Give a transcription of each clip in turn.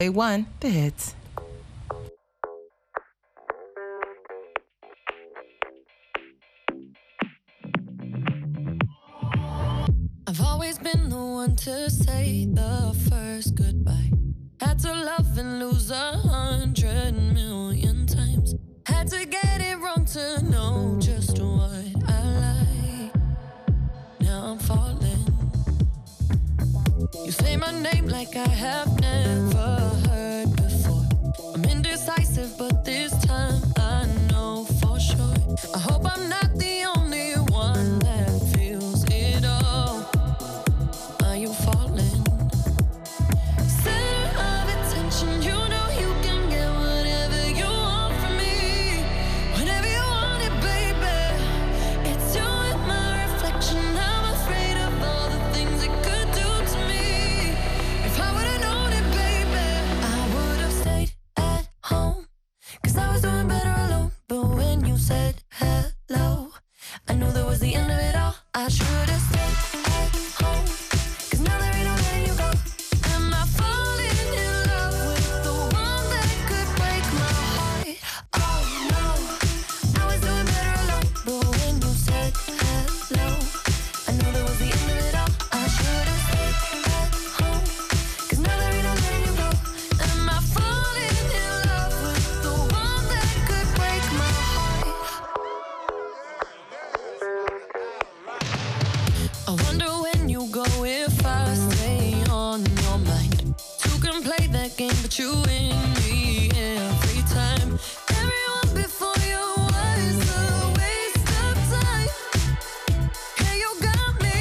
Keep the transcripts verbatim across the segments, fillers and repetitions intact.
A one, the hits. I've always been the one to say the first goodbye. Had to love and lose a hundred million times. Had to get it wrong to know just what I like. Now I'm falling. You say my name like I have never heard before. I'm indecisive, but this time I know for sure. I hope I'm not the only one that feels it all. Are you falling? Center of attention, you know you can get whatever you want from me. Whenever you want it, baby. It's you and my reflection. I'm afraid of all the things it could do to me. If I would've known it, baby, I would've stayed at home. Cause I was doing better alone. But when you said hello, I knew that was the end of it all. I should've stayed at home. Cause now there ain't no letting you go. Am I falling in love with the one that could break my heart? Oh no, I was doing better alone. But when you said hello, I knew that was the end of it all. I should've stayed at home. Cause now there ain't no letting you go. Am I falling in love with the one that could break my heart? I wonder when you go if I stay on your mind. Two can play that game, but you win me every time. Everyone before you was a waste of time. Yeah, you got me.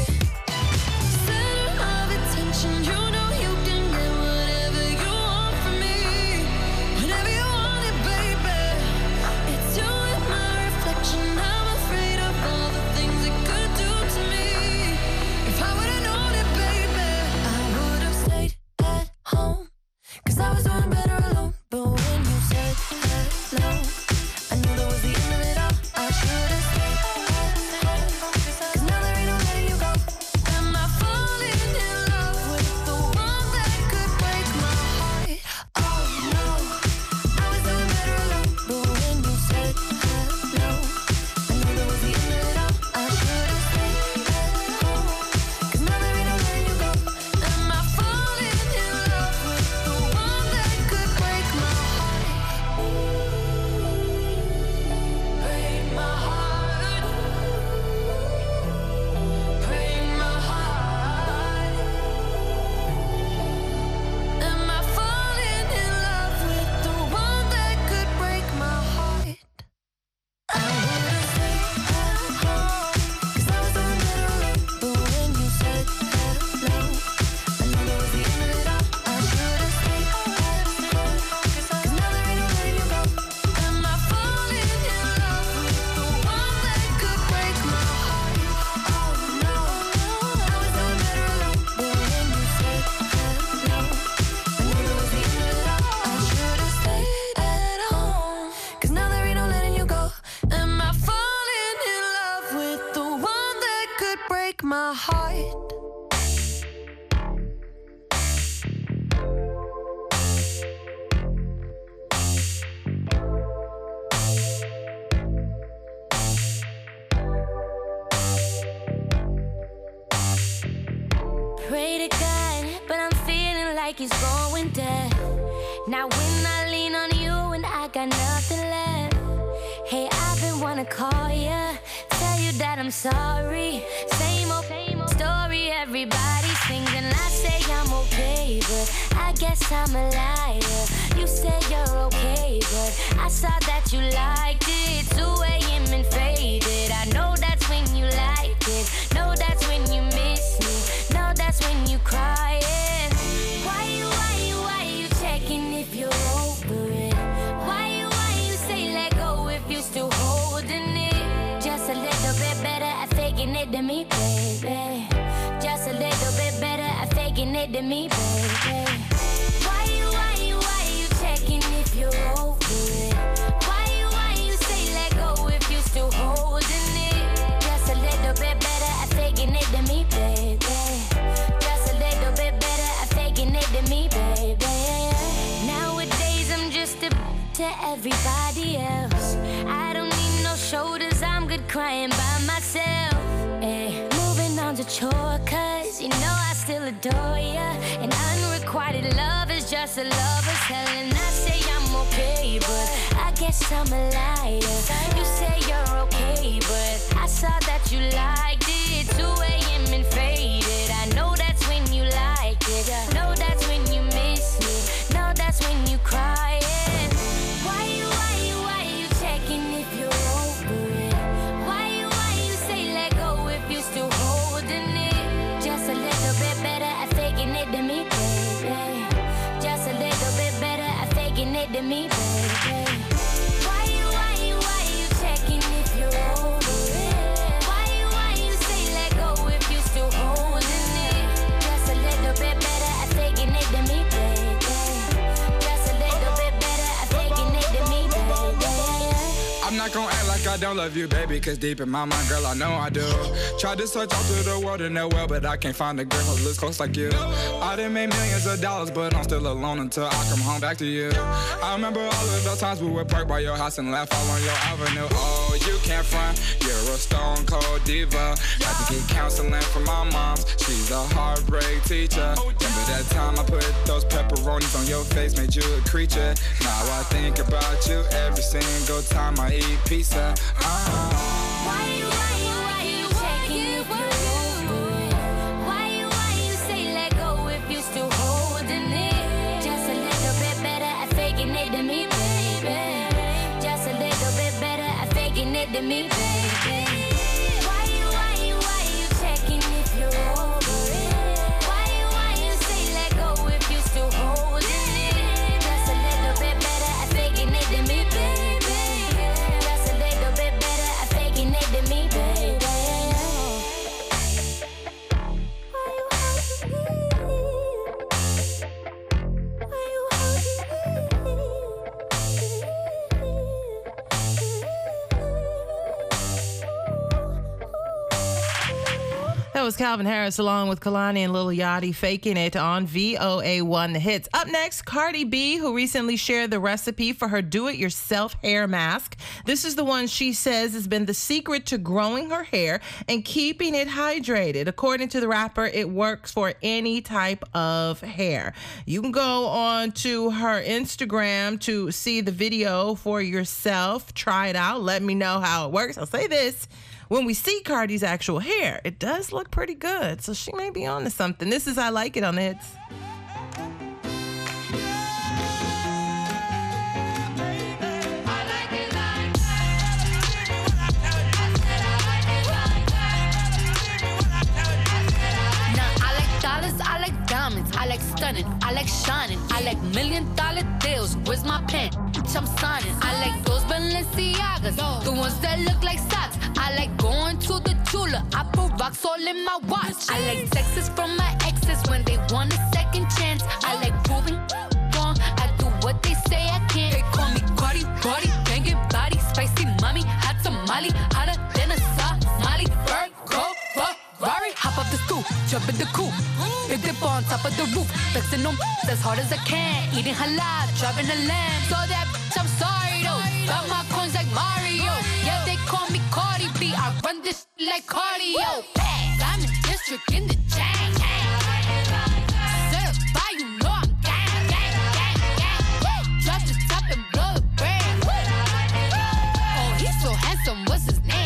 Center of attention, you know you can get whatever you want from me. Whenever you want it, baby. It's you and my reflection. I'm afraid of all the things it could do to me. If I would've known it, baby, I would've stayed at home. Cause I was doing better alone. But when you said hello, I knew that was the end of it all. I should've stayed at home. Cause now there ain't no letting you go. Am I falling in love with the one that could break my heart? Oh no, I was doing better alone. But when you said hello, I knew that was the end of it all. I should've stayed at home. Cause now there ain't no letting you go. Am I falling in love with the one that could break my heart? Break my heart. Break my heart. Am I falling in love with the one that could break my heart? I would've stayed at home. Cause I was doing better alone. But when you said hello, I knew that was the end of it all. I should've stayed at home. Cause now there ain't no letting you go. Am I falling in love with the one that could break my heart? Oh no, I was doing better alone. But when you said hello, I knew that was the end of it all. I should've stayed at home. Cause now there ain't no letting you go. Am I falling in love with the one that could break my heart? Pray to God, but I'm feeling like it's going dead. Now when I lean on you and I got nothing left. Hey, I've been wanna call ya, tell you that I'm sorry. Same old, same old story, everybody sings and I say I'm okay, but I guess I'm a liar. You say you're okay, but I saw that you liked it. two a.m. and faded. I know that's when you liked it. Know that's when you miss me. Know that's when you crying. Why you, why you, why you checking if you're over it? Why you, why you say let go if you still holding it? Just a little bit better at faking it than me, baby. Just a little bit better at faking it than me, baby. Why you, why you, why you checking if you're over it? Why you, why you say let go if you still holding it? Just a little bit better at faking it than me, baby. Just a little bit better at faking it than me, baby. to everybody else. I don't need no shoulders, I'm good crying by myself. Ay, moving on to chore, cause you know I still adore ya. And unrequited love is just a lover's hell. And I say I'm okay, but I guess I'm a liar. You say you're okay, but I saw that you liked it. two a.m. and faded. I know that's when you like it. Know that's when you miss me. Know that's when you crying. Why you, why you, why you checking if you're over it? Why you, why you say let go if you still holding it? Just a little bit better at faking it than me, baby. Just a little bit better at faking it than me, baby. Why you, why you, why you checking if you're over it? Why you, why you say let go if you still holding it? Just a little bit better at faking it than me, baby. Just a little bit better at faking it than me, baby. I'm not gonna act like I don't love you, baby, cause deep in my mind, girl, I know I do. Tried to search all through the world in that well, but I can't find a girl who looks close like you. I done made millions of dollars, but I'm still alone until I come home back to you. I remember all of those times we would park by your house and laugh all on your avenue. Oh, you can't front, you're a stone cold diva. Had to get counseling from my mom's, she's a heartbreak teacher. Remember that time I put those pepperonis on your face, made you a creature. Now I think about you every single time I eat pizza. Uh-huh. Why you, why you, why you checking if you're over it? Why you, why you say let go if you still holding it? Just a little bit better at faking it than me, baby. Just a little bit better at faking it than me, baby. Why you, why you, why you checking if you're over it? Why you, why you say let go if you still holding it? Just a little bit better at faking it than me, baby. Just a little bit better at faking it than me, baby. Why you holding me? Why you holding me? That was Calvin Harris along with Kalani and Lil Yachty, Faking It on V O A one The Hits. Up next, Cardi B, who recently shared the recipe for her do-it-yourself hair mask. This is the one she says has been the secret to growing her hair and keeping it hydrated. According to the rapper, it works for any type of hair. You can go on to her Instagram to see the video for yourself. Try it out. Let me know how it works. I'll say this. When we see Cardi's actual hair, it does look pretty good. So she may be on to something. This is I Like It on the Hits. I like diamonds, I like stunning, I like shining, I like million dollar deals. Where's my pen? Bitch, I'm signing. I like those Balenciagas, the ones that look like socks. I like going to the Tula, I put rocks all in my watch. I like texts from my exes when they want a second chance. I like proving wrong, I do what they say I can't. They call me Cardi, Cardi, banging body, spicy mommy, hot tamale, hotter than a Somali. Virgo, Ferrari, hop up the stoop, jump in the coupe. Big dip on top of the roof, flexing on as hard as I can. Eating halal, driving a lamb. So that bitch, I'm sorry though. Got my coins like Mario. Yeah, they call me Cardi B. I run this like cardio. I'm in district in the chain. Certified, you know I'm gang, gang, gang, gang. Drop the top and blow the brand. Oh, he's so handsome. What's his name?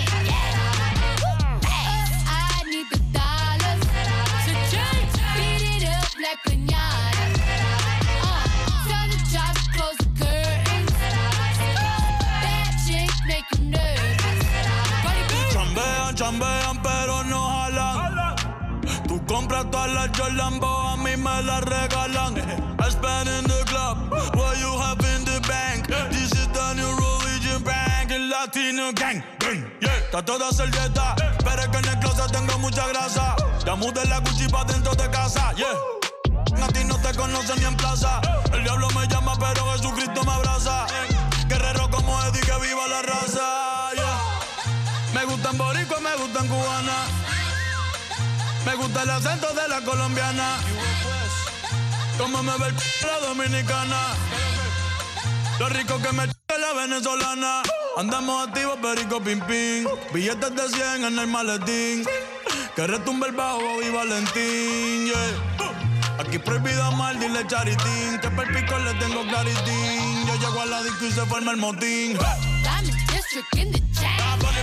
Like piñata. Uh, tell the jobs, close the curtains. Bad chicks make you nervous. Chambean, chambean, pero no jalan. Tú compras todas las Jolambo, a mí me las regalan. I spend in the club, what you have in the bank. This is the new religion bank, el Latino gang. Yeah, está toda servieta, pero es que en el closet tengo mucha grasa. Ya mudé la Gucci pa' dentro de casa, yeah. A ti no te conocen ni en plaza. El diablo me llama, pero Jesucristo me abraza. Guerrero como Eddie, que viva la raza. Yeah. Me gustan boricua, me gustan cubana. Me gusta el acento de la colombiana. Como me ve el c*** la dominicana. Lo rico que me ch la venezolana. Andamos activos, perico, pim, pim. Billetes de cien en el maletín. Que retumbe el bajo y Valentín, yeah. Aquí prohibido amar, dile charitín. Que per pico le tengo claritín. Yo llego a la disco y se forma el motín. Diamond District in the chain.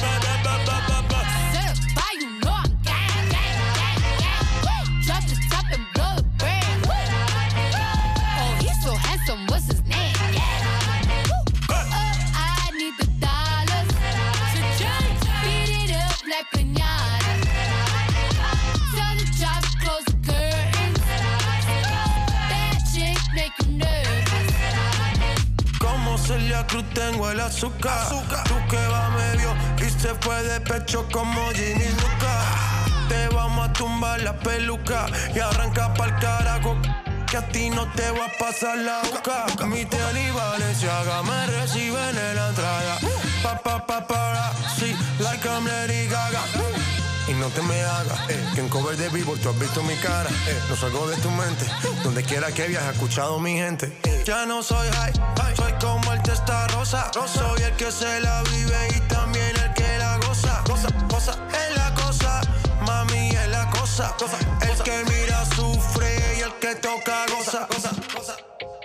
Certified, you know I'm gang, gang, gang, gang. Drop the top and blow the brand. Oh, he's so handsome, what's his name? Yeah. Oh, I need the dollars. Beat it up like piñata. Tell the jobs, close the curtains. That chick make you nervous. Como Celia Cruz tengo el azúcar. azúcar. Tú que va medio y se fue de pecho como Ginny Luca. Te vamos a tumbar la peluca y arranca pa'l carajo. Que a ti no te va a pasar la boca. Mi tele y Valenciaga me reciben en la entrada. Pa, pa, pa, para, sí, like I'm Lady Gaga. Y no te me hagas, eh, que en cover de Billboard tú has visto mi cara, eh, no salgo de tu mente, donde quiera que viajes, he escuchado mi gente. Ya no soy high, high, soy como el testa rosa, rosa, soy el que se la vive y también el que la goza, goza, goza, es la cosa, mami es la cosa, cosa, el que mira sufre y el que toca goza, goza, goza.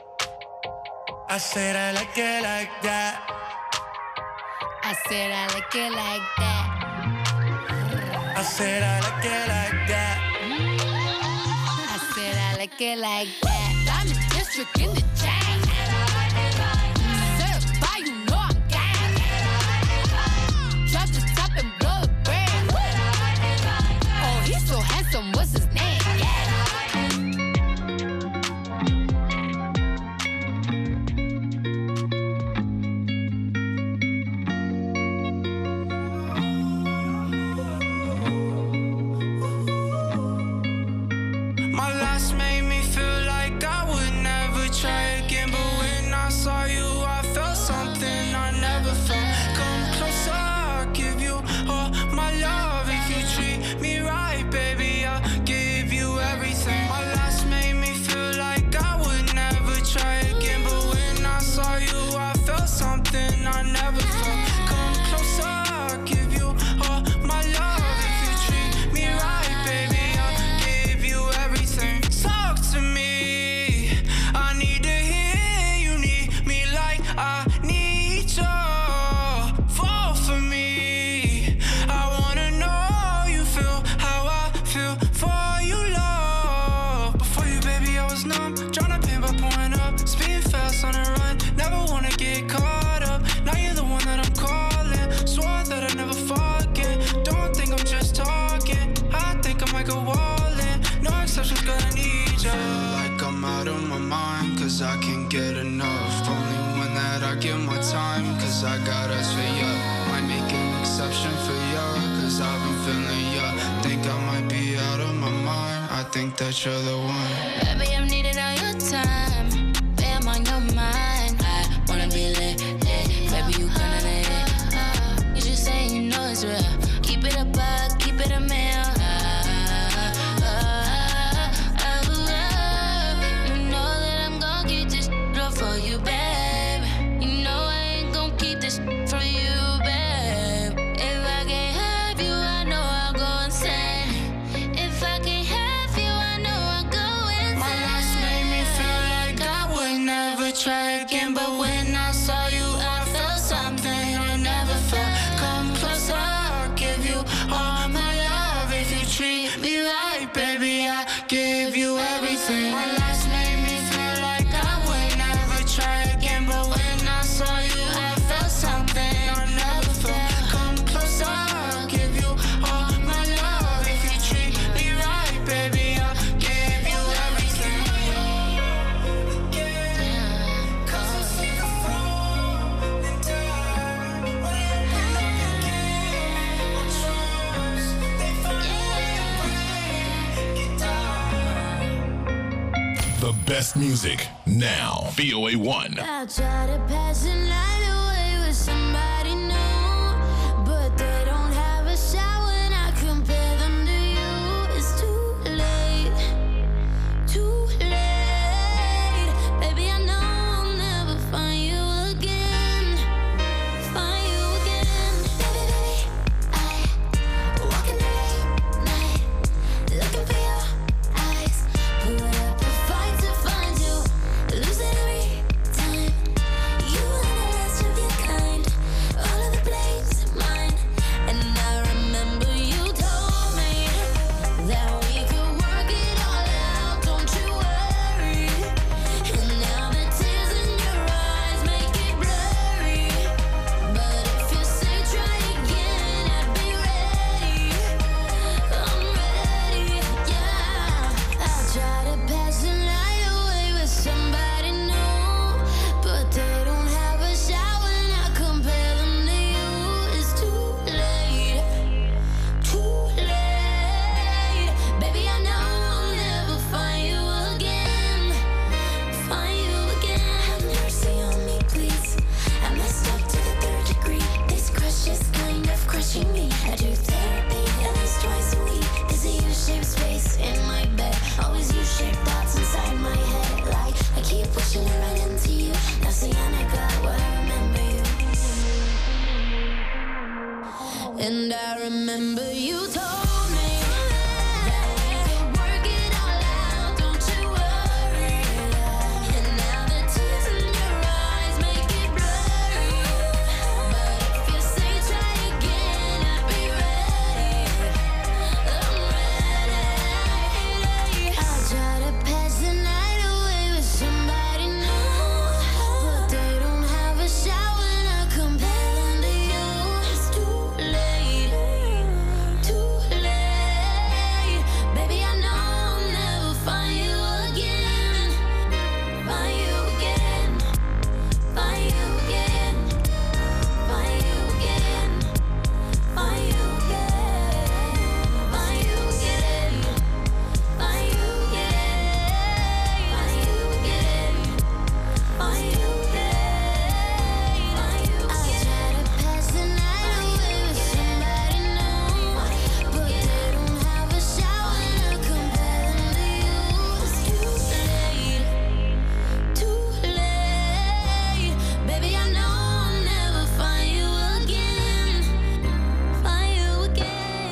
I said I like it like that. I said I like it like that. I said I like it like that. I said I like it like that. Diamond District in the chain. Certified, you know I'm gang. Drop the top and blow the brand. Oh, he's so handsome, what's his name? Yeah. That you're the one. Baby, I'm needing all your time. Baby, I'm on your mind. I wanna be lit, lit. Baby, you kinda lit. You just say you know it's real. Keep it a buck, keep it a meal. You know that I'm gon' get this up for you, babe. You know I ain't gon' keep this from you, babe. If I can't have you, I know I'll go insane. If I can't have you, try again, but when I saw you, I felt something I never felt. Come closer, I'll give you all my love. If you treat me right, baby, I give you everything. My last made me feel like I would never try again, but when I saw you, I felt something I never felt. Come closer, I'll give you all my love. If you treat me right, baby, I'll give you everything. The best music now. V O A one. I'll try to pass the night away with somebody new, but they don't have a shot when I compare them to you. It's too late, too late. Baby, I know I'll never find you And I remember you told me that we could work it all out, don't you worry. And now the tears in your eyes make it blurry. But if you say try again, I'll be ready. I'm ready. I'll try to pass the night away with somebody new, but they don't have a shower and I compare them to you. It's too late, too late. Baby, I know I'll never find you again. Find you again. Find you again. Find you again. Find you again. Find you again. Find you again. Find you again. Find you again. Find you again. I try to pass the night away with somebody new, but they don't have a shower and I compare them to you. It's too late, too late. Baby, I know I'll never find you again. Find you again.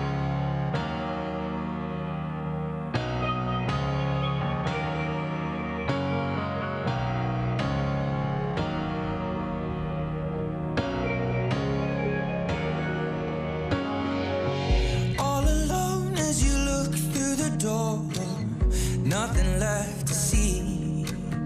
All alone as you look through the door, nothing left to see.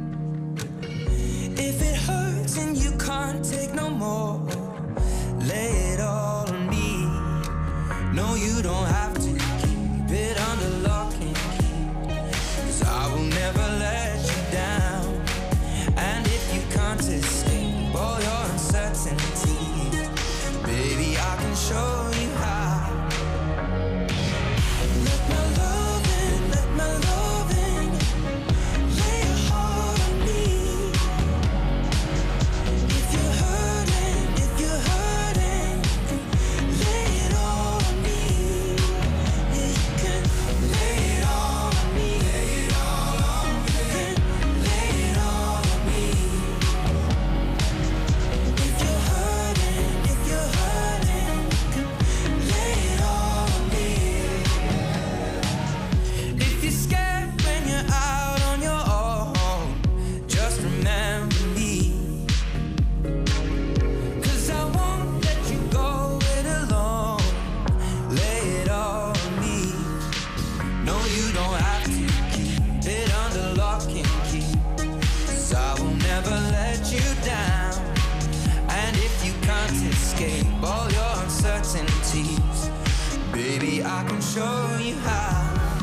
If it hurts and you can't take no more, lay it all on me. No, you don't have to keep it under lock and key, 'cause I will never let you down. And if you can't escape all your uncertainties, baby, I can show you how. Let my loving, let my loving lay your heart on me. If you're hurting, if you're hurting, lay it all on me. Yeah, you can lay it all on me. Lay it all on me. Lay it all on me. If you're hurting, if you're hurting, lay it all on me. If you're scared when you're out on your own, just remember me. 'Cause I won't let you go it alone. Lay it all on me. No, you don't have to keep it under lock and key, 'cause I will never let you down. And if you can't escape all your uncertainties, baby, I can show you how.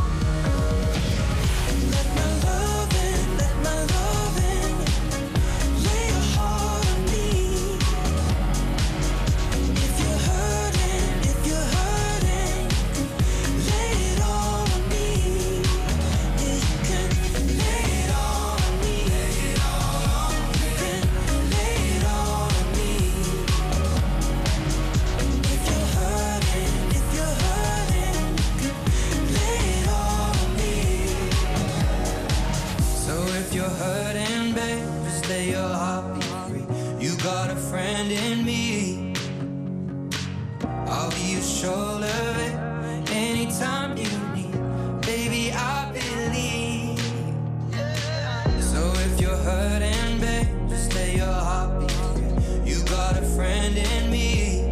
Let my loving, let my loving lay your heart on me. If you're hurting, if you're hurting, lay it all on me. Yeah, you can lay it all on me. Lay it all on me. Lay it all on me. If you're hurting, if you're hurting, lay it all on me. So if you're hurting, babe, just lay your heart be free. You got a friend in me. I'll be your shoulder, babe, anytime you need. Baby, I believe. So if you're hurting, babe, just lay your heart be free. You got a friend in me.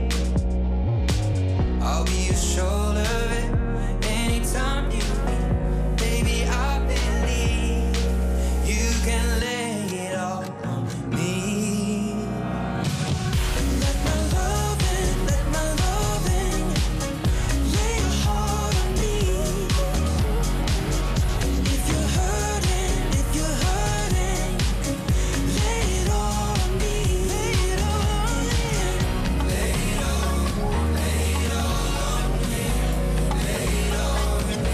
I'll be your shoulder, babe, anytime you need. Baby, I believe you can lay it all on me. Let my loving, let my loving lay your heart on me. If you're hurting, if you're hurting, lay it all on me. Lay it all on me. Lay it all, lay it all on me. Lay it all on me.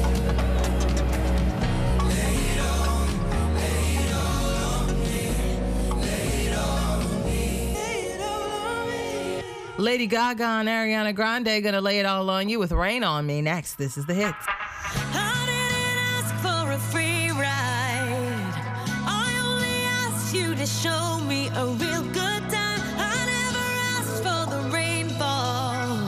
Lay it all, lay it all on me. Lay it all on me. Lay it all on me. Lady Gaga and Ariana Grande gonna lay it all on you with Rain on Me next. This is the hits. I didn't ask for a free ride. I only asked you to show me a real good time. I never asked for the rainfall.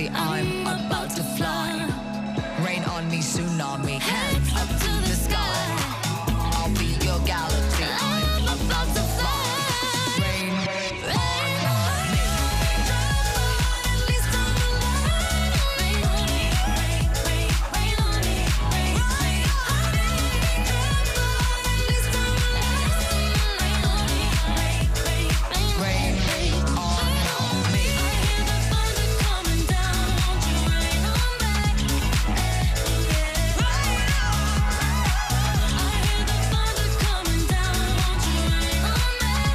gravity, I'm about to fly. Rain on me, tsunami, hands up to the sky. I'll be your galaxy, I'm about to fly. Rain, rain on me. At least I'm alive. Rain on me, rain, rain, rain on me. Rain, rain on me. At least I'm alive. Rain on me, rain, rain, rain, rain on me. I hear the thunder coming down, won't you rain on back? I hear the thunder coming down, won't you rain on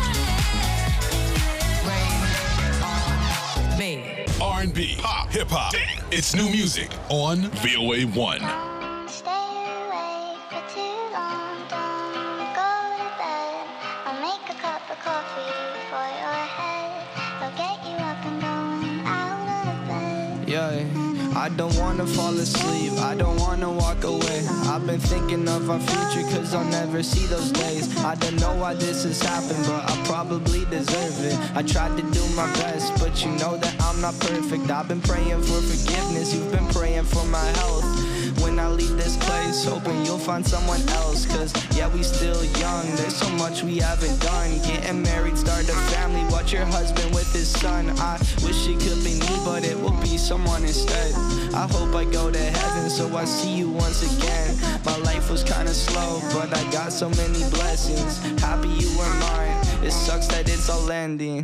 back? Rain on me. R and B, pop, hip hop. It's new music on V O A one. Stay awake for too long, don't go to bed. I'll make a cup of coffee for your head. I'll get you up and going out of bed. Yeah, I don't wanna fall asleep, I don't wanna walk away. I've been thinking of our future cause I'll never see those days. I don't know why this has happened, but I probably deserve it. I tried to do my best, but you know that I'm not perfect. I've been praying for forgiveness, you've been praying for my health. When I leave this place, hoping you'll find someone else. Cause yeah, we still young, there's so much we haven't done. Getting married, start a family, watch your husband with his son. I wish it could be me, but it will be someone instead. I hope I go to heaven so I see you once again. My life was kinda slow, but I got so many blessings. Happy you were mine, it sucks that it's all ending.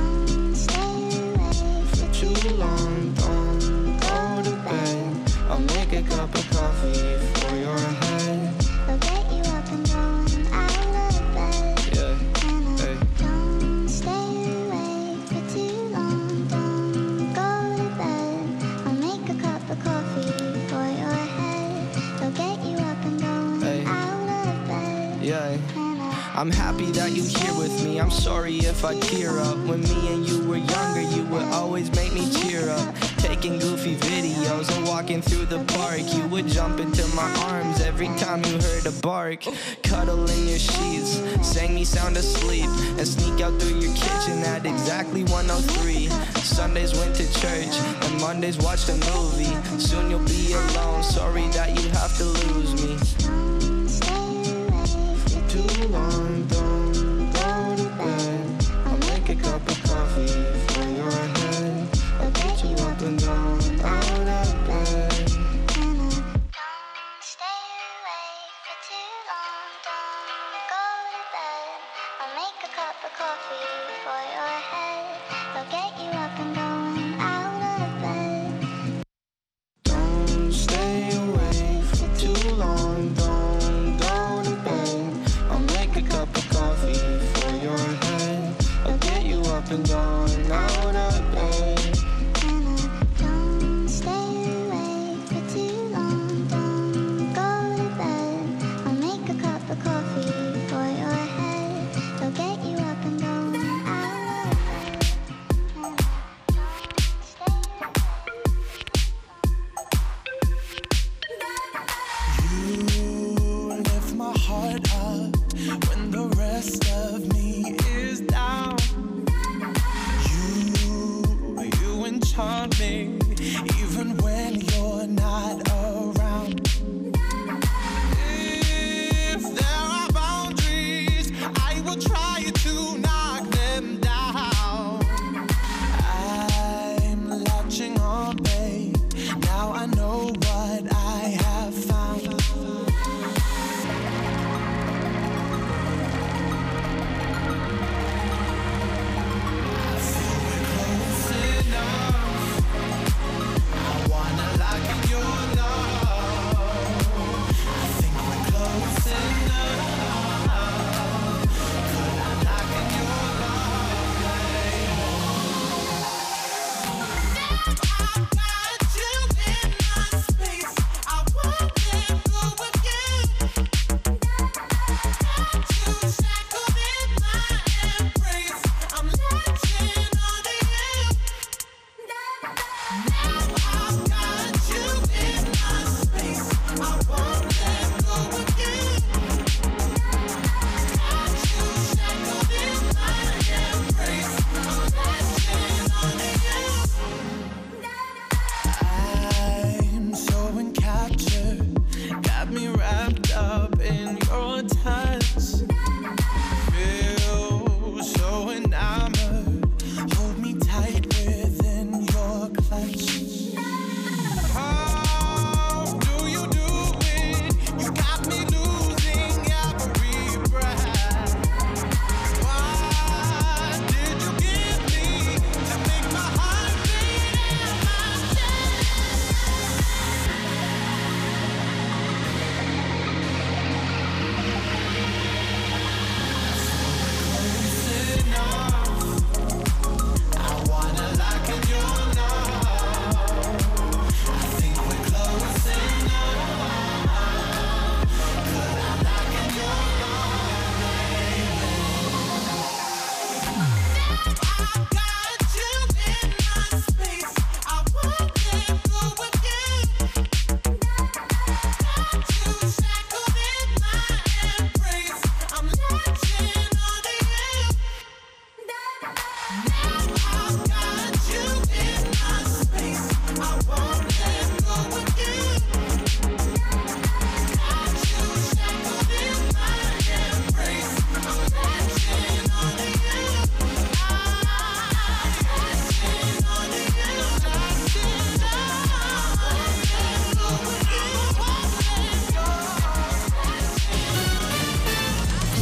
For too long, don't go to bed. I'll make a cup of coffee for your head. I'll get you up and going out of bed. Yeah, hey. Don't stay awake for too long, don't go to bed. I'll make a cup of coffee for your head. I'll get you up and going Hey. out of bed. Yeah. I'm happy that you're here with me. I'm sorry if I tear up. When me and you were younger, you would always make me cheer up. Taking goofy videos and walking through the park. You would jump into my arms every time you heard a bark. Cuddle in your sheets, sang me sound asleep, and sneak out through your kitchen at exactly one oh three. Sundays went to church, and Mondays watched a movie. Soon you'll be alone, sorry that you have to lose me. Too long, don't go to bed. I'll make a cup of coffee for your head. I'll get you up and down, out of bed. Don't stay awake for too long, don't go to bed. I'll make a cup of coffee for your head. I'll get you up and going out of bed. Don't stay awake for too long, don't go to bed. I'll make a cup of coffee for your head. I'll get you up and down, out of bed. Don't stay awake for too long, don't go to bed. I'll make a cup of coffee for your head. I'll get you up and going out of bed. You lift my heart up when the rest of me is down. You, you enchant me even when you're not around. If there are boundaries, I will try to knock them down. I'm latching on, babe. Now I know what I have found.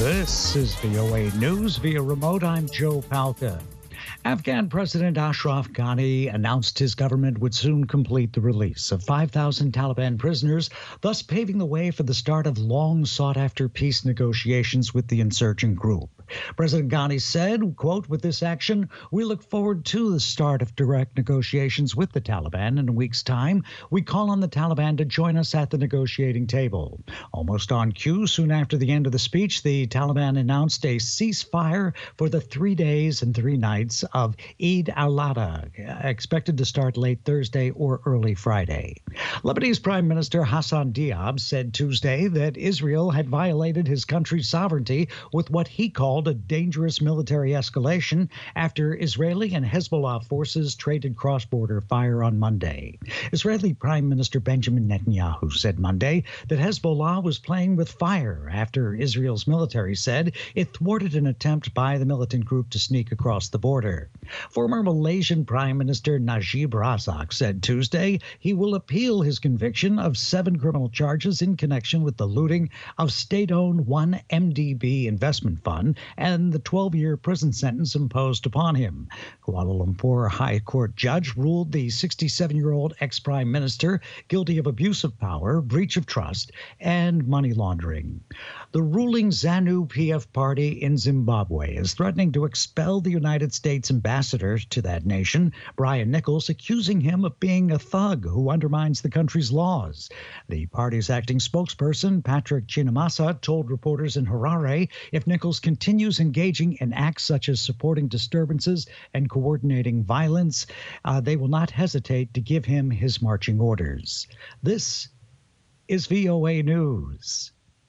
This is V O A News via remote. I'm Joe Palca. Afghan President Ashraf Ghani announced his government would soon complete the release of five thousand Taliban prisoners, thus paving the way for the start of long sought-after peace negotiations with the insurgent group. President Ghani said, quote, "With this action, we look forward to the start of direct negotiations with the Taliban in a week's time. We call on the Taliban to join us at the negotiating table." Almost on cue, soon after the end of the speech, the Taliban announced a ceasefire for the three days and three nights of Eid al-Adha, expected to start late Thursday or early Friday. Lebanese Prime Minister Hassan Diab said Tuesday that Israel had violated his country's sovereignty with what he called a dangerous military escalation after Israeli and Hezbollah forces traded cross-border fire on Monday. Israeli Prime Minister Benjamin Netanyahu said Monday that Hezbollah was playing with fire after Israel's military said it thwarted an attempt by the militant group to sneak across the border. Former Malaysian Prime Minister Najib Razak said Tuesday he will appeal his conviction of seven criminal charges in connection with the looting of state-owned one M D B investment fund and the twelve-year prison sentence imposed upon him. Kuala Lumpur High Court judge ruled the sixty-seven-year-old ex-prime minister guilty of abuse of power, breach of trust, and money laundering. The ruling ZANU-P F party in Zimbabwe is threatening to expel the United States ambassador to that nation, Brian Nichols, accusing him of being a thug who undermines the country's laws. The party's acting spokesperson, Patrick Chinamasa, told reporters in Harare if Nichols continues engaging in acts such as supporting disturbances and coordinating violence, uh, they will not hesitate to give him his marching orders. This is V O A News.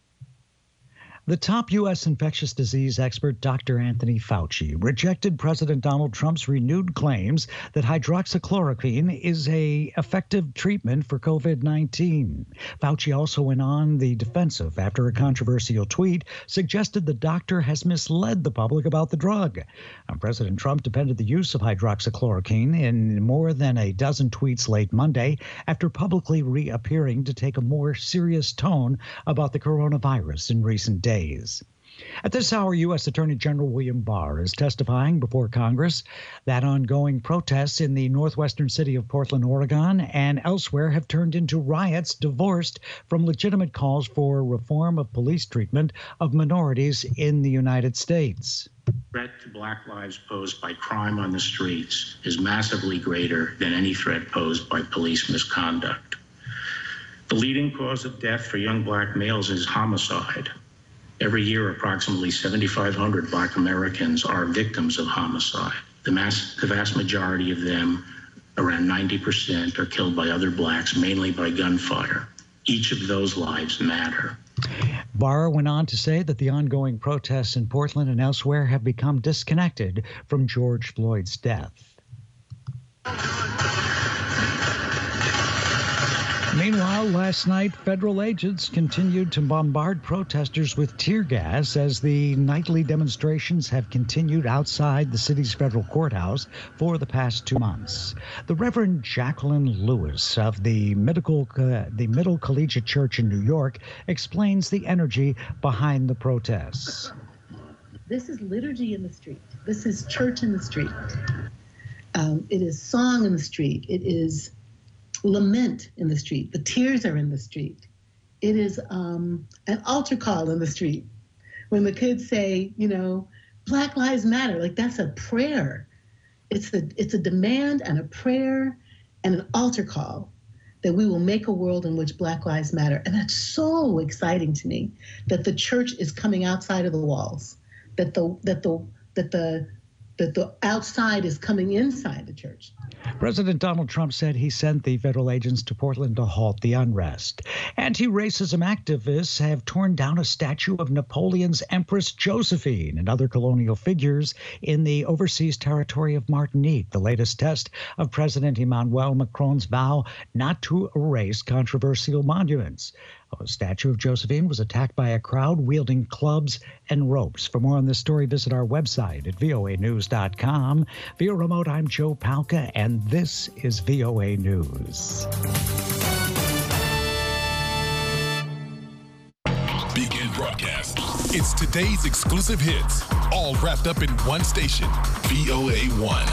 The top U S infectious disease expert, Doctor Anthony Fauci, rejected President Donald Trump's renewed claims that hydroxychloroquine is an effective treatment for COVID nineteen. Fauci also went on the defensive after a controversial tweet suggested the doctor has misled the public about the drug. And President Trump defended the use of hydroxychloroquine in more than a dozen tweets late Monday after publicly reappearing to take a more serious tone about the coronavirus in recent days. At this hour, U S Attorney General William Barr is testifying before Congress that ongoing protests in the northwestern city of Portland, Oregon, and elsewhere have turned into riots divorced from legitimate calls for reform of police treatment of minorities in the United States. The threat to black lives posed by crime on the streets is massively greater than any threat posed by police misconduct. The leading cause of death for young black males is homicide. Every year, approximately seventy-five hundred black Americans are victims of homicide. The, mass, the vast majority of them, around ninety percent, are killed by other blacks, mainly by gunfire. Each of those lives matter. Barr went on to say that the ongoing protests in Portland and elsewhere have become disconnected from George Floyd's death. Meanwhile, last night, federal agents continued to bombard protesters with tear gas as the nightly demonstrations have continued outside the city's federal courthouse for the past two months. The Reverend Jacqueline Lewis of the Medical, uh, the Middle Collegiate Church in New York explains the energy behind the protests. This is liturgy in the street. This is church in the street. Um, it is song in the street. It is lament in the street. The tears are in the street. It is um, an altar call in the street. When the kids say, you know, Black Lives Matter, like that's a prayer. It's the it's a demand and a prayer and an altar call that we will make a world in which Black Lives Matter. And that's so exciting to me that the church is coming outside of the walls, that the that the that the that the outside is coming inside the church. President Donald Trump said he sent the federal agents to Portland to halt the unrest. Anti-racism activists have torn down a statue of Napoleon's Empress Josephine and other colonial figures in the overseas territory of Martinique, the latest test of President Emmanuel Macron's vow not to erase controversial monuments. A statue of Josephine was attacked by a crowd wielding clubs and ropes. For more on this story, visit our website at V O A news dot com. Via remote, I'm Joe Palca, and this is V O A News. Begin broadcast. It's today's exclusive hits, all wrapped up in one station, V O A one.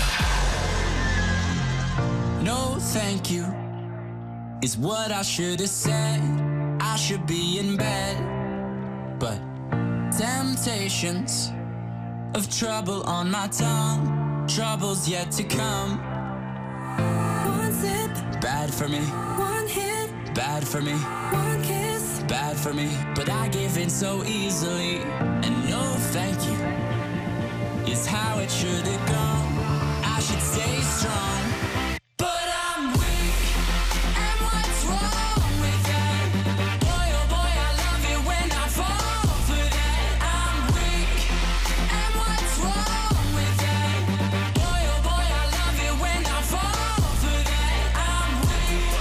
No, thank you, is what I should have said. I should be in bed, but temptations of trouble on my tongue, trouble's yet to come. One sip, Bad for me, one hit, bad for me, one kiss. bad for me, but I give in so easily. And no thank you is how it should have gone. I should stay strong, but I'm weak. And what's wrong with that? Boy, oh boy, I love it when I fall for that. I'm weak. And what's wrong with that? Boy, oh boy, I love it when I fall for that. I'm weak.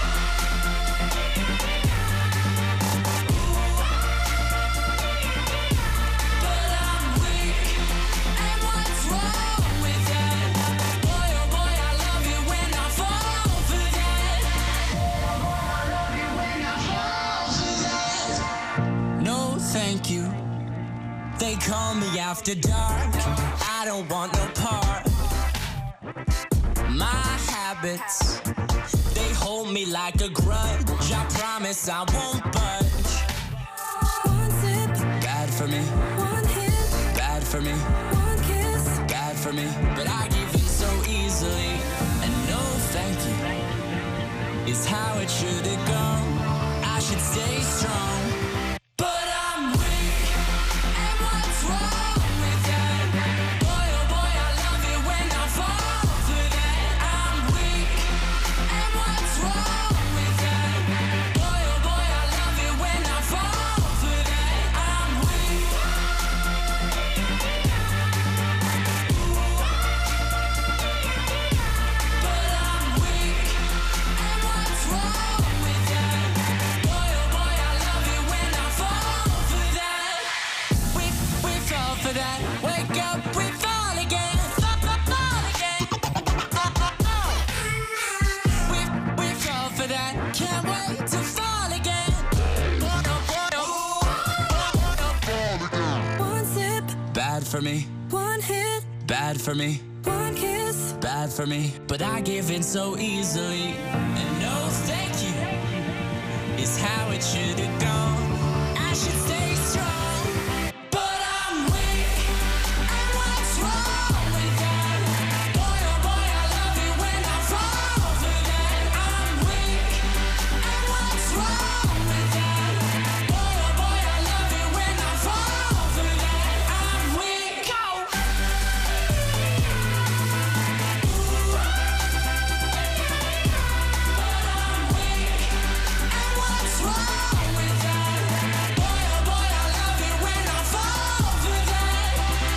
But I'm weak. And what's wrong with that? Boy, oh boy, I love it when I fall for that. No, thank you. They call me after dark. I don't want no part. My habits, they hold me like a grudge. I promise I won't budge. One sip, Bad for me, one hit, bad for me, one kiss. bad for me, but I give in so easily. And no thank you is how it should have gone. I should stay strong, but I'm weak. And what's wrong with that? Boy, oh boy, I love it when I fall for that. I'm weak. And what's wrong with that? Boy, oh boy, I love it when I fall for that. I'm weak. But I'm weak. And what's wrong with that? Boy, oh boy, I love it when I fall for that. We, we fall for that. Wake up, we fall again. Fall, fall, fall again. We, we fall for that. Can't wait to fall again. One sip, Bad for me, one hit, bad for me, one kiss. bad for me, but I give in so easily. And no thank you is how it should have gone. I should stay strong, but I'm weak. And what's wrong with that? Boy, oh boy, I love it when I fall for that. I'm weak. And what's wrong with that? Boy, oh boy, I love it when I fall for that. I'm weak. And what's wrong with that? Boy, oh boy, I love it when I fall for that.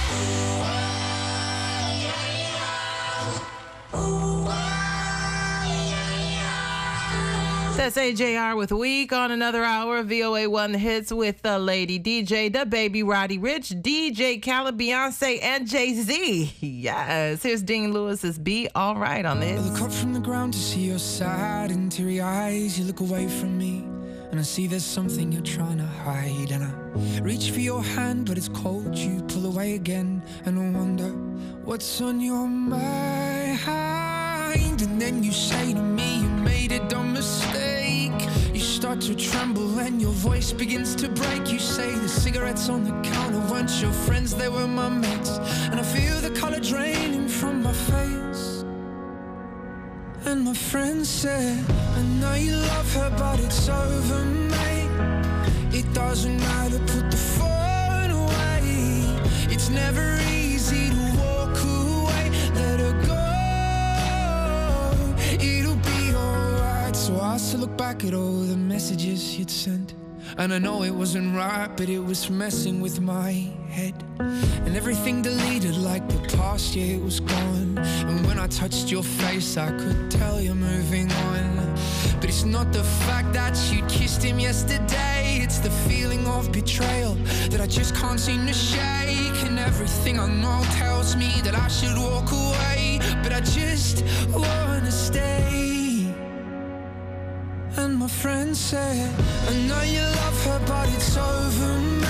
That's A J R with Week on another hour of V O A one The Hits with the lady D J, the baby Roddy Rich, D J Khaled, Beyonce, and Jay-Z. Yes, here's Dean Lewis's Be All Right on I this. look up from the ground to see your sad and teary eyes. You look away from me, and I see there's something you're trying to hide. And I reach for your hand, but it's cold. You pull away again, and I wonder what's on your mind. And then you say to me, you made a dumb mistake. You start to tremble, and your voice begins to break. You say the cigarettes on the counter weren't your friends, they were my mates. And I feel the color draining from my face. And my friend said, I know you love her, but it's over, mate. It doesn't matter, put the phone away. It's never easy to walk away. Let her go, it'll be alright. So I still look back at all the messages you'd sent, and I know it wasn't right, but it was messing with my head. And everything deleted like the past, yeah, it was gone. And when I touched your face, I could tell you're moving on. But it's not the fact that you kissed him yesterday, it's the feeling of betrayal that I just can't seem to shake. And everything I know tells me that I should walk away, but I just wanna stay. And my friend said, I know you love her, but it's over,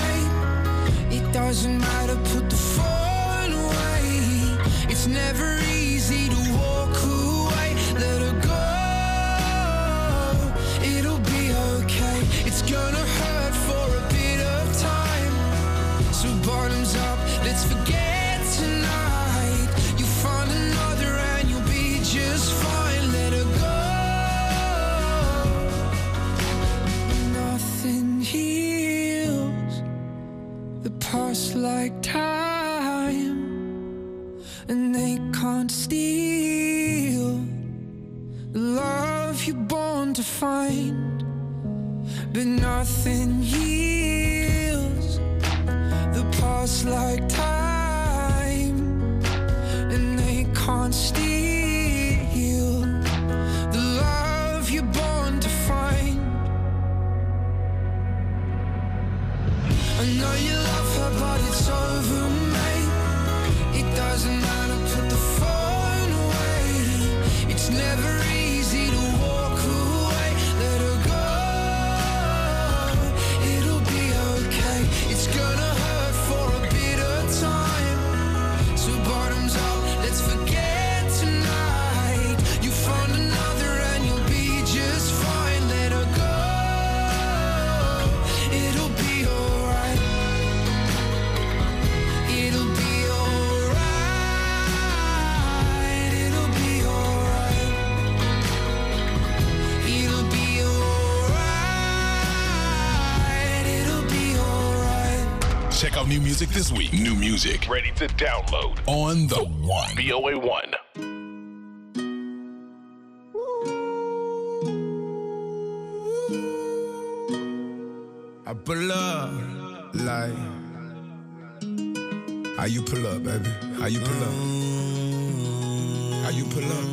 doesn't matter, put the phone away. It's never easy to walk away. Let her go, it'll be okay. It's gonna hurt for a bit of time. So bottoms up, let's forget tonight. You find another and you'll be just fine. Let her go. Nothing heals the past like time, and they can't steal the love you're born to find. But nothing heals the past like time, and they can't steal the love you're born to find. I know you love her, but it's over, mate. It doesn't matter, put the phone away. It's never easy to walk away. Let her go, it'll be okay. It's gonna hurt for a bit of time. So bottoms up, let's forget tonight. You found another and you'll be just fine. Let her go, it'll be alright. It'll be alright. It'll be alright. It'll be alright. It'll be alright. Check out new music this week. New music ready to download on the One. V O A one. I pull up like how you pull up, baby? How you pull up? How you pull up?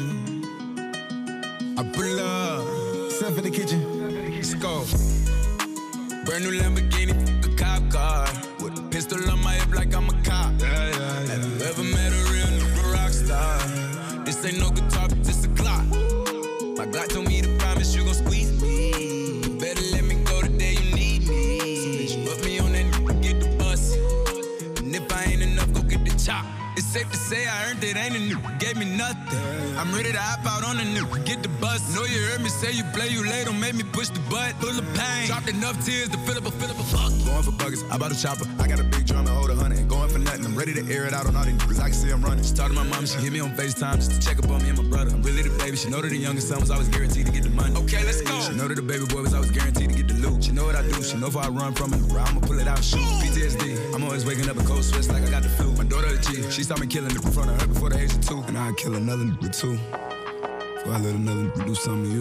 I pull up. Step in the kitchen. Let's go. Brand new Lamborghini, fuck a cop car. With a pistol on my hip like I'm a cop. Yeah, yeah, yeah. Have you ever met a real nigga rock star? This ain't no guitar, but this a Glock. My Glock told me to promise you gon' squeeze me. Better let me go the day you need me. So bitch, put me on that nigga, get the bus. And if I ain't enough, go get the chop. It's safe to say I earned it, ain't a nigga, gave me nothing. I'm ready to hop out on a nigga, get the bus. Know you heard me say you play, you late, don't make me push the butt. Full of pain, dropped enough tears to fill up a, fill up a fuck. Going for buggers, I bought a chopper. I got a big drum and hold a hundred. Ain't going for nothing, I'm ready to air it out on all these niggas. I can see I'm running. She talked to my mom, she hit me on FaceTime just to check up on me and my brother. I'm really the baby, she know that the youngest son was always guaranteed to get the money. Okay, let's go. She know that the baby boy was always guaranteed to get the loot. She know what I do, she know if I run from it, I'ma pull it out and shoot. P T S D, I'm always waking up a cold sweats like I got the flu. My daughter a G, she saw me killing it in front of her before the age of two. And I'd kill another nigga too, before I let another nigga do something to you.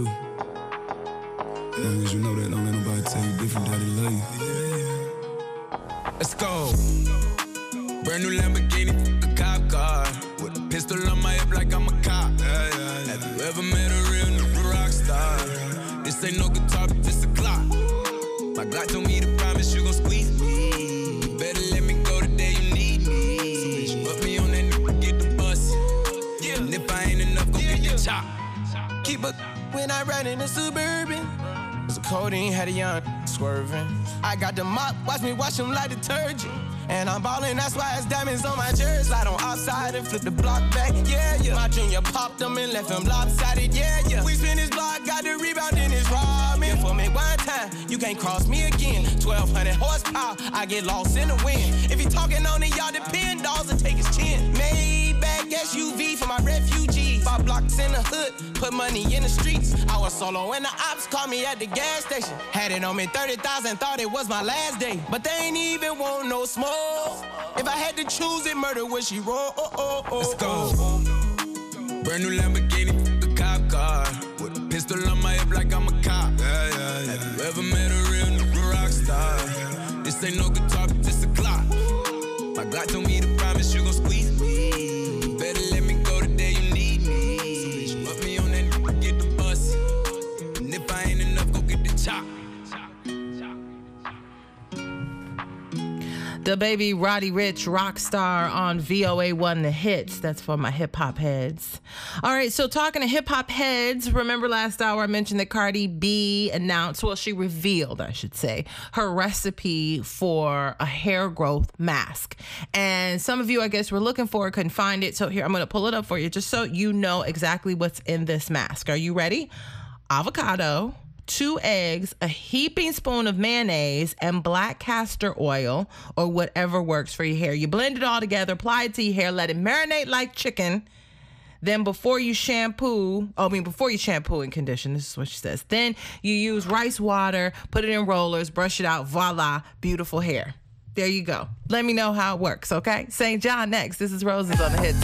As long as you know that, don't let nobody tell you different, daddy love you. Let's go. Brand new Lamborghini, fuck a cop car. With a pistol on my hip like I'm a cop. Yeah, yeah, yeah. Have you ever met a real nigga rock star? This ain't no guitar, but this a Glock. My Glock told me to promise you gon' squeeze me. Better let me go the day you need me. So bitch, put me on that nigga, get the bus. Yeah. And if I ain't enough, go get the chop. Keep a when I ride in the Suburban. Was a codeine, had a young swerving. I got the mop, watch me wash them like detergent. And I'm ballin', that's why it's diamonds on my jersey. Slide on outside and flip the block back, yeah, yeah. My junior popped them and left them lopsided, yeah, yeah. We spin his block, got the rebound in his ramen. For me one time, you can't cross me again. twelve hundred horsepower, I get lost in the wind. If he talking on it, y'all depend, dolls and take his chin. Maybach S U V for my refugees. Five blocks in the hood, put money in the streets. I was solo and the ops called me at the gas station. Had it on me thirty thousand, thought it was my last day. But they ain't even want no smoke. If I had to choose it, murder would she roll? Oh, oh, oh, Let's go. Oh. Brand new Lamborghini, fuck a cop car. With a pistol on my hip like I'm a cop. Yeah, yeah, yeah. Have you ever met a real nigga rock star? This ain't no guitar, but this a Glock. My Glock told me to promise you gon' squeeze me. Better let me go the day you need me. So bitch, put me on that nigga, get the bus. And if I ain't enough, go get the chop. The baby Roddy Ricch, rock star on V O A one The Hits. That's for my hip hop heads. All right, so talking to hip hop heads, remember last hour I mentioned that Cardi B announced, well, she revealed, I should say, her recipe for a hair growth mask. And some of you, I guess, were looking for it, couldn't find it. So here, I'm going to pull it up for you just so you know exactly what's in this mask. Are you ready? Avocado, two eggs, a heaping spoon of mayonnaise, and black castor oil, or whatever works for your hair. You blend it all together, apply it to your hair, let it marinate like chicken. Then before you shampoo, oh, I mean, before you shampoo and condition, this is what she says. Then you use rice water, put it in rollers, brush it out, voila, beautiful hair. There you go. Let me know how it works, okay? Saint John next. This is Roses on the Hits.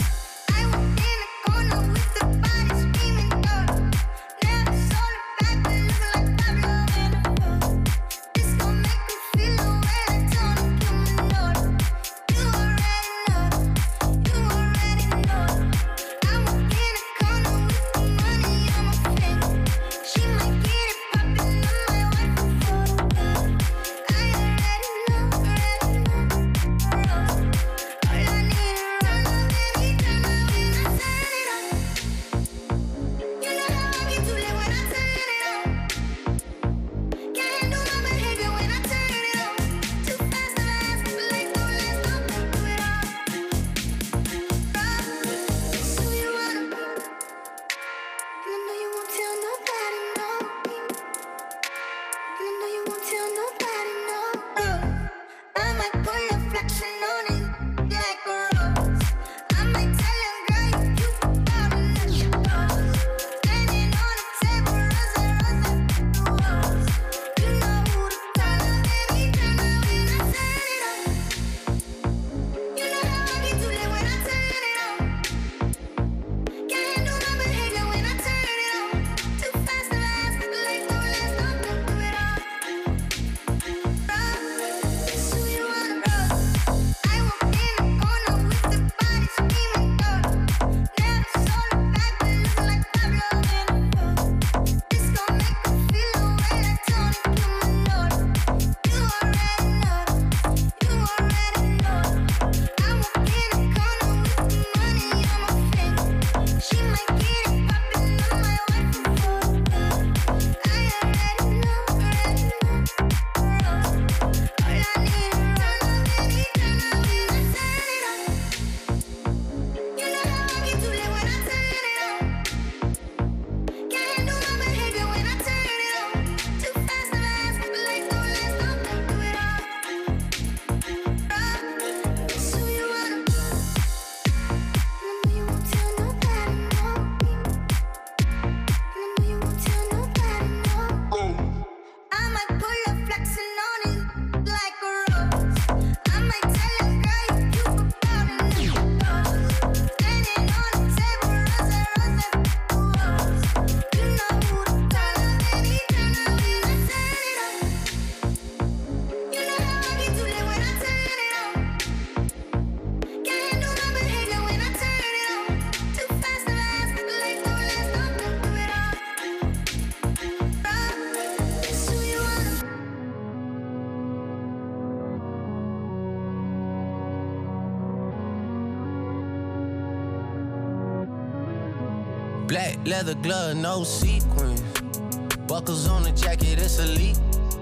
Black leather glove, no sequins. Buckles on the jacket, it's elite.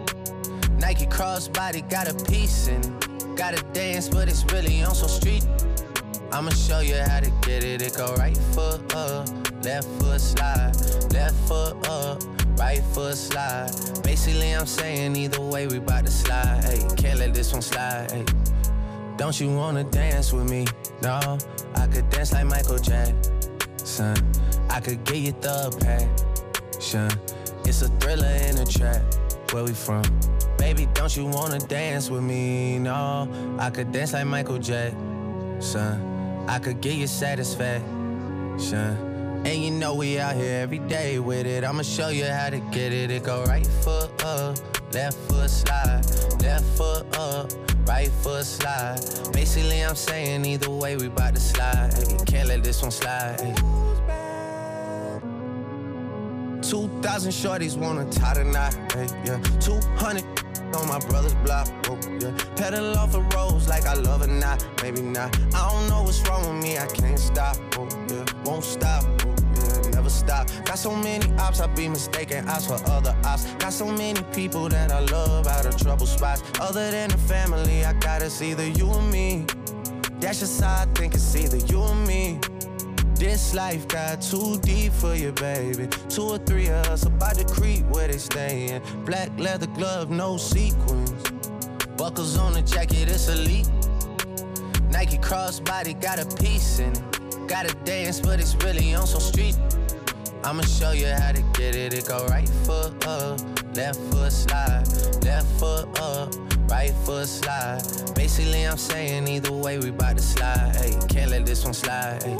Nike crossbody got a piece in it. Gotta dance, but it's really on some street. I'ma show you how to get it. It go right foot up, left foot slide, left foot up, right foot slide. Basically, I'm saying either way, we bout to slide. Hey, can't let this one slide. Hey, don't you wanna dance with me? No, I could dance like Michael Jackson. I could get you the passion. It's a thriller in a trap. Where we from? Baby, don't you wanna dance with me? No, I could dance like Michael Jackson. I could get you satisfaction. And you know we out here every day with it. I'ma show you how to get it. It go right foot up, left foot slide, left foot up, right foot slide. Basically, I'm saying either way, we bout to slide. Hey, can't let this one slide. Hey. Two thousand shorties wanna tie the knot. Hey, yeah. Two hundred on my brother's block. Oh, yeah. Pedal off the roads like I love it, not, maybe not. I don't know what's wrong with me, I can't stop. Oh, yeah. Won't stop. Oh, yeah. Never stop. Got so many ops, I be mistaken ops for other ops. Got so many people that I love out of trouble spots. Other than the family, I got it's either you or me. That's just how I think it's either you or me. This life got too deep for you, baby. Two or three of us about to creep where they stayin'. Black leather glove, no sequins. Buckles on the jacket, it's elite. Nike crossbody got a piece in it. Gotta dance, but it's really on some street. I'ma show you how to get it. It go right foot up, left foot slide, left foot up, right foot slide. Basically, I'm saying either way, we bout to slide. Hey, can't let this one slide. Hey.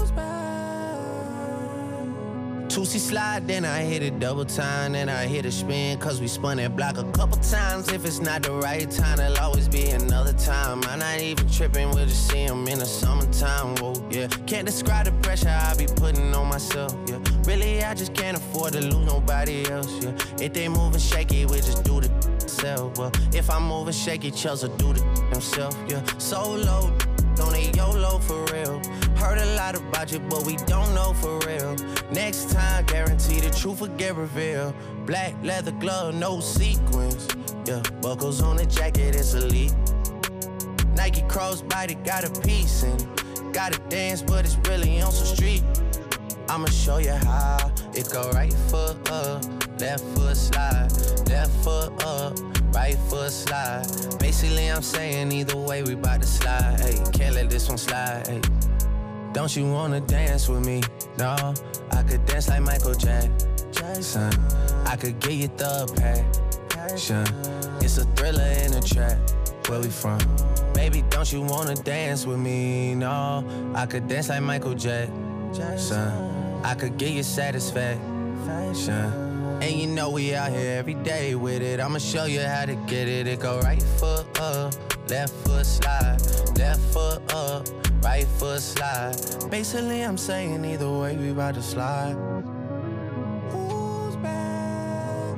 Two-C slide, then I hit it double time, then I hit a spin, cause we spun that block a couple times. If it's not the right time, there'll always be another time. I'm not even tripping, we'll just see them in the summertime, whoa, yeah. Can't describe the pressure I be putting on myself, yeah. Really, I just can't afford to lose nobody else, yeah. If they moving shaky, we just do the self, well. If I'm moving shaky, Chelsea do the himself, yeah. Solo, don't need YOLO for real. Heard a lot about you, but we don't know for real. Next time, guarantee the truth will get revealed. Black leather glove, no sequins. Yeah, buckles on the jacket, it's elite. Nike crossbody got a piece in it. Gotta dance, but it's really on some street. I'ma show you how. It go right foot up, left foot slide, left foot up, right foot slide. Basically, I'm saying either way, we bout to slide. Hey, can't let this one slide. Hey. Don't you wanna dance with me? No, I could dance like Michael Jackson. I could get you the passion. It's a thriller in the trap. Where we from? Baby, don't you wanna dance with me? No, I could dance like Michael Jackson. I could get you satisfaction. And you know we out here every day with it. I'ma show you how to get it. It go right foot up, left foot slide, left foot up, right foot slide. Basically, I'm saying either way, we about to slide. Who's back?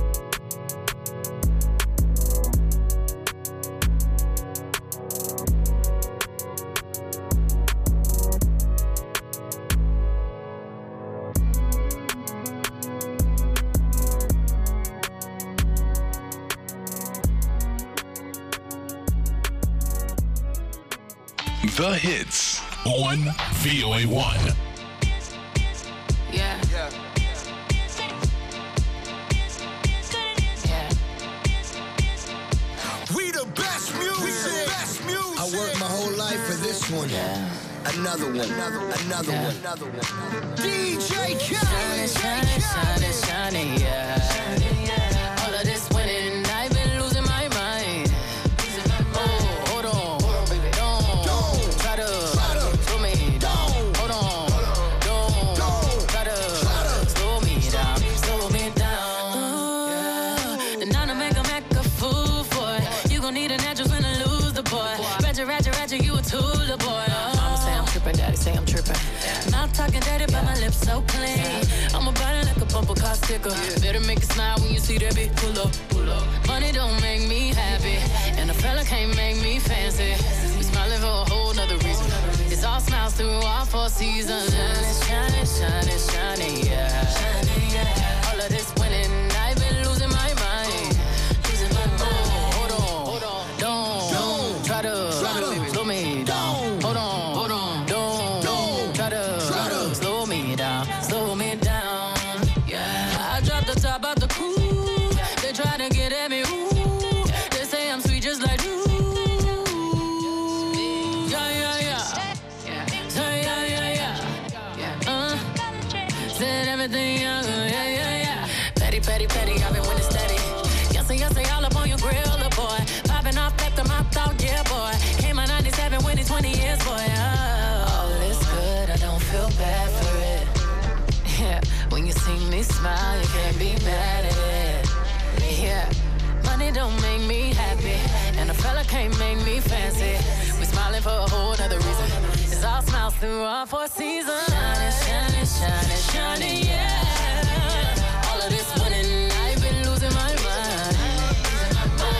The hits on V O A one. Yeah. Yeah. Yeah. We the best music. Best music. I worked my whole life for this one. Yeah. Another one. Another, another yeah. one. Another one. D J Khaled. Shining, shining, shining, yeah. All of this winning, I've been losing my mind. Oh, hold on. Don't try to slow me down. Hold on. Don't try to slow me down. Slow me down. And now to make a make a fool for it. You gon' need a natural when I lose the boy. Ratchet, ratchet, ratchet, you a tool, the boy. Daddy say I'm trippin'. Not talking dirty, but my lips so clean. I'm about it like a bumper car sticker. Better make it smile when you see that big pull up. Pull up. Money don't make me happy, and a fella can't make me fancy. We smiling for a whole nother reason. It's all smiles through all four seasons. Shining, shining, shining, shining, yeah. All of this winning, I've been losing my mind. Losing my mind. Hold on, hold on, don't, don't try to slow me down. Hold on. Slow me down, slow me down. Yeah, I dropped the top out the coupe. They try to get at me, ooh. They say I'm sweet just like you. Yeah, yeah, yeah. Yeah, yeah, yeah, yeah. Uh, said everything young, yeah, yeah, yeah. Petty, petty, petty, I've been winning steady. Yes, and yes, all up on your grill, the boy. Popping off after my thought, yeah, boy. Came out ninety-seven, winning twenty years, boy. Oh, all is good, I don't feel bad for it. Yeah, when you see me smile, you can't be mad at it. Yeah, money don't make me happy, and a fella can't make me fancy. We smiling for a whole nother reason. It's all smiles through all four seasons. Shining, shining, shining, shining, yeah. All of this winning, I've been losing my mind.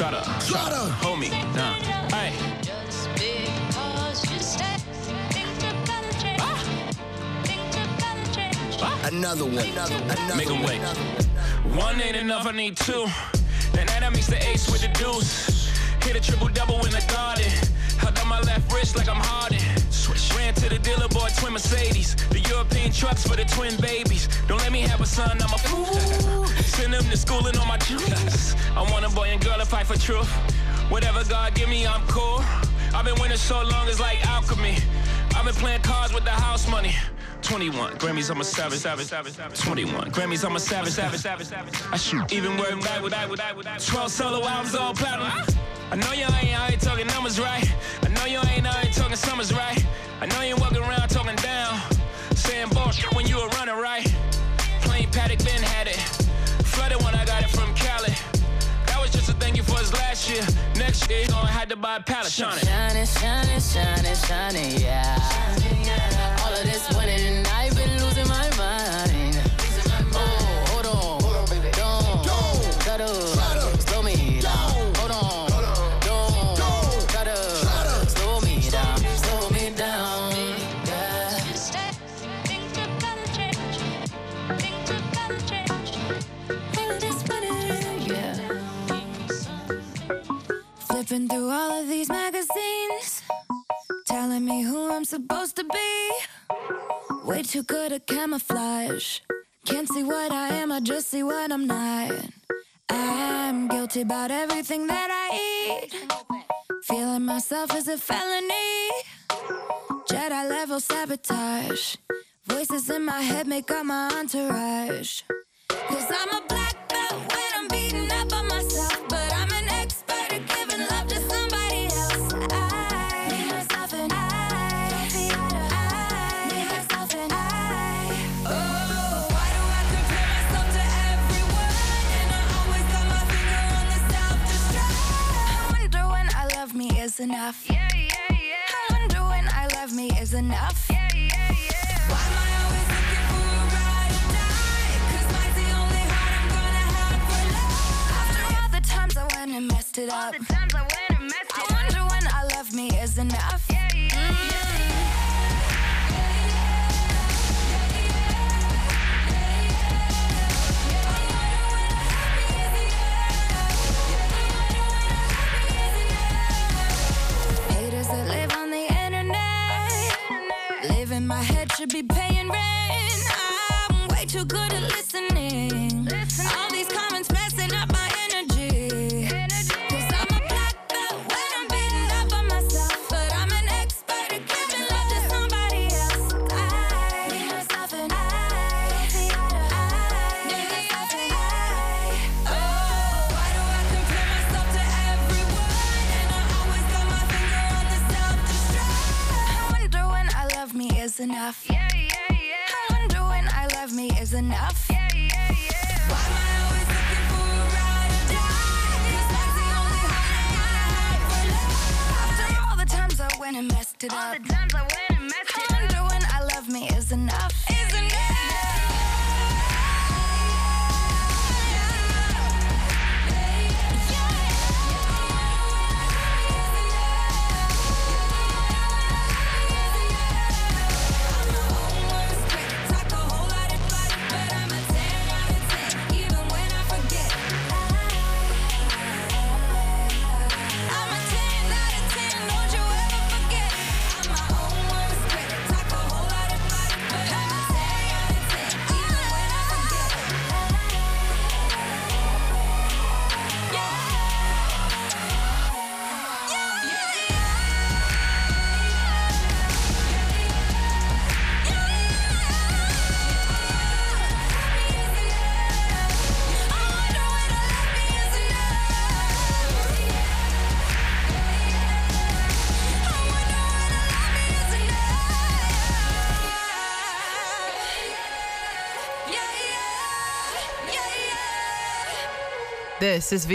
Try to, try to hold me down. Hey. Just because you stay, things are gonna change. Things are gonna change. Another one. Another, another Make 'em one. wait. One ain't enough, I need two. Then that makes the ace with the deuce. Hit a triple double in the garden. Held on my left wrist like I'm Harden. Ran to the dealer, bought twin Mercedes. The European trucks for the twin babies. Don't let me have a son, I'm a fool. Send them to school and all my juice. I want a boy and girl to fight for truth. Whatever God give me, I'm cool. I've been winning so long, it's like alchemy. I've been playing cards with the house money. twenty-one Grammys, I'm a savage, savage, savage, savage. twenty-one Grammys, I'm a savage, savage, savage, savage. I shoot even word back with that, with that, with that. twelve solo albums, all platinum. I know you ain't out here talking numbers right. I know you ain't out here talking summers right. I know you ain't walking around talking down, saying bullshit when you were running right. Plain Paddock, Ben had it. Flooded when I got it from Cali. That was just a thank you for his last year. Next year, you gonna have to buy a pallet. Shining, Shining, shining, shining, shining, yeah. All of this winning and I've been losing my mind. Oh, hold on, don't try to slow me down. Hold on, don't try to slow me down, slow me down. Yeah. Things are gonna change. Things are gonna change. All of this winning, Yeah. Flipping through all of these magazines, telling me who I'm supposed to be. Way too good at camouflage. Can't see what I am, I just see what I'm not. I'm guilty about everything that I eat. Feeling myself is a felony. Jedi level sabotage. Voices in my head make up my entourage. Cause I'm a black belt when I'm beating up on myself. But I'm an expert at giving love to somebody else. I need myself and I need myself and I. Oh, why do I compare myself to everyone? And I always got my finger on the self-destruct. I wonder when I love me is enough. Yeah, yeah, yeah. I wonder when I love me is enough. Yeah, yeah, yeah. Why am I always looking for a ride or die? Cause mine's the only heart I'm gonna have for love. After all the times I went and messed it up. All the times I went and messed it up. I wonder when I love me is enough. Yeah, yeah, yeah. Haters that live on the internet, live in my head, should be paying rent. I'm way too good at listening. All these comments messing up my energy. Cause I'm a black belt when I'm beating up on myself. But I'm an expert at giving love to somebody else. I need myself and I need myself and I. Oh, why do I compare myself to everyone? And I always got my finger on the self-destruct. I wonder when I love me is enough. Yeah, yeah, yeah. I wonder when I love me is enough. Yeah, yeah, yeah. Why am I always looking for a ride or die? Cause mine's the only heart I'm gonna have for love. After all the times I went and messed it up. All the times I went and messed it up. I wonder when I love me is enough. Is enough. This is